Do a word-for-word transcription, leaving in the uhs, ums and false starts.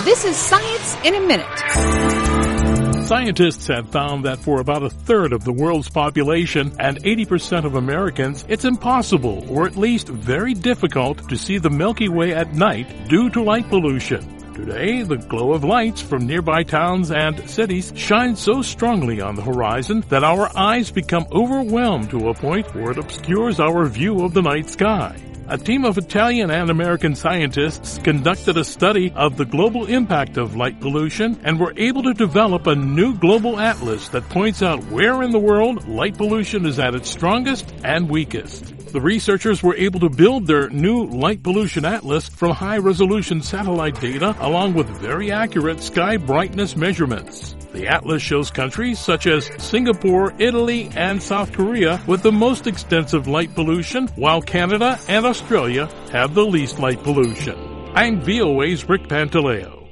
This is Science in a Minute. Scientists have found that for about a third of the world's population and eighty percent of Americans, it's impossible, or at least very difficult, to see the Milky Way at night due to light pollution. Today, the glow of lights from nearby towns and cities shines so strongly on the horizon that our eyes become overwhelmed to a point where it obscures our view of the night sky. A team of Italian and American scientists conducted a study of the global impact of light pollution and were able to develop a new global atlas that points out where in the world light pollution is at its strongest and weakest. The researchers were able to build their new light pollution atlas from high-resolution satellite data along with very accurate sky brightness measurements. The atlas shows countries such as Singapore, Italy, and South Korea with the most extensive light pollution, while Canada and Australia have the least light pollution. I'm V O A's Rick Pantaleo.